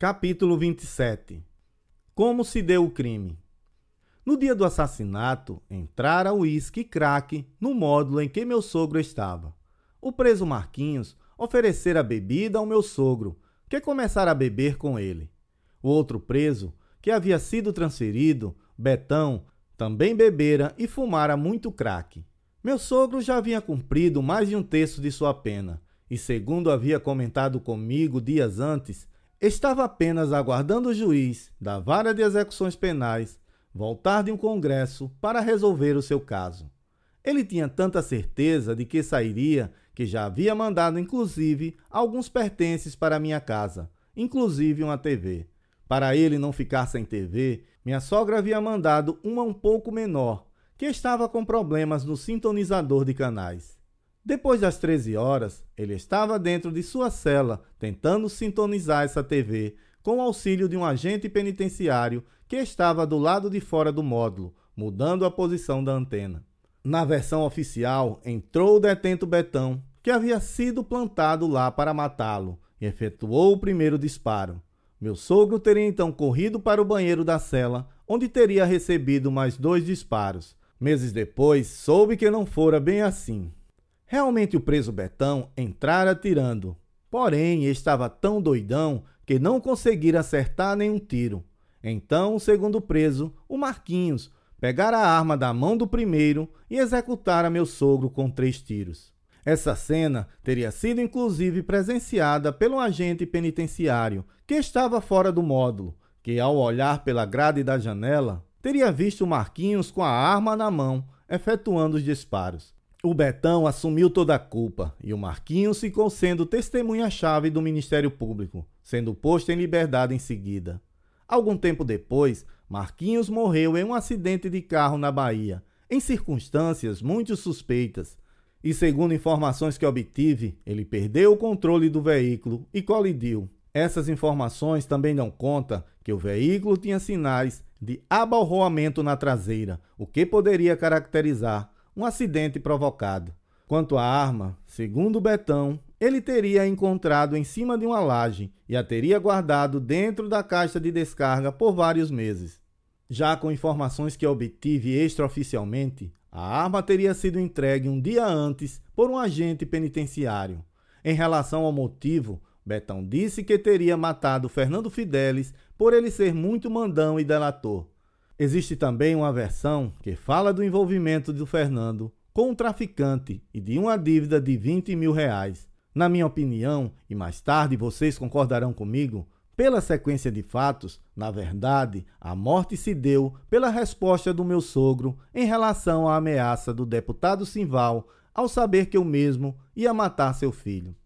Capítulo 27. Como se deu o crime? No dia do assassinato, entrara uísque e crack no módulo em que meu sogro estava. O preso Marquinhos oferecera bebida ao meu sogro, que começara a beber com ele. O outro preso, que havia sido transferido, Betão, também bebera e fumara muito crack. Meu sogro já havia cumprido mais de um terço de sua pena e, segundo havia comentado comigo dias antes, estava apenas aguardando o juiz da Vara de Execuções Penais voltar de um congresso para resolver o seu caso. Ele tinha tanta certeza de que sairia que já havia mandado inclusive alguns pertences para minha casa, inclusive uma TV. Para ele não ficar sem TV, minha sogra havia mandado uma um pouco menor, que estava com problemas no sintonizador de canais. Depois das 13 horas, ele estava dentro de sua cela, tentando sintonizar essa TV, com o auxílio de um agente penitenciário que estava do lado de fora do módulo, mudando a posição da antena. Na versão oficial, entrou o detento Betão, que havia sido plantado lá para matá-lo, e efetuou o primeiro disparo. Meu sogro teria então corrido para o banheiro da cela, onde teria recebido mais 2 disparos. Meses depois, soube que não fora bem assim. Realmente o preso Betão entrara atirando, porém estava tão doidão que não conseguira acertar nenhum tiro. Então o segundo preso, o Marquinhos, pegara a arma da mão do primeiro e executara meu sogro com 3 tiros. Essa cena teria sido inclusive presenciada pelo agente penitenciário que estava fora do módulo, que ao olhar pela grade da janela, teria visto o Marquinhos com a arma na mão, efetuando os disparos. O Betão assumiu toda a culpa e o Marquinhos ficou sendo testemunha-chave do Ministério Público, sendo posto em liberdade em seguida. Algum tempo depois, Marquinhos morreu em um acidente de carro na Bahia, em circunstâncias muito suspeitas. E segundo informações que obtive, ele perdeu o controle do veículo e colidiu. Essas informações também dão conta que o veículo tinha sinais de abalroamento na traseira, o que poderia caracterizar um acidente provocado. Quanto à arma, segundo Betão, ele teria encontrado em cima de uma laje e a teria guardado dentro da caixa de descarga por vários meses. Já com informações que obtive extraoficialmente, a arma teria sido entregue um dia antes por um agente penitenciário. Em relação ao motivo, Betão disse que teria matado Fernando Fidelis por ele ser muito mandão e delator. Existe também uma versão que fala do envolvimento do Fernando com um traficante e de uma dívida de 20 mil reais. Na minha opinião, e mais tarde vocês concordarão comigo, pela sequência de fatos, na verdade, a morte se deu pela resposta do meu sogro em relação à ameaça do deputado Simval ao saber que eu mesmo ia matar seu filho.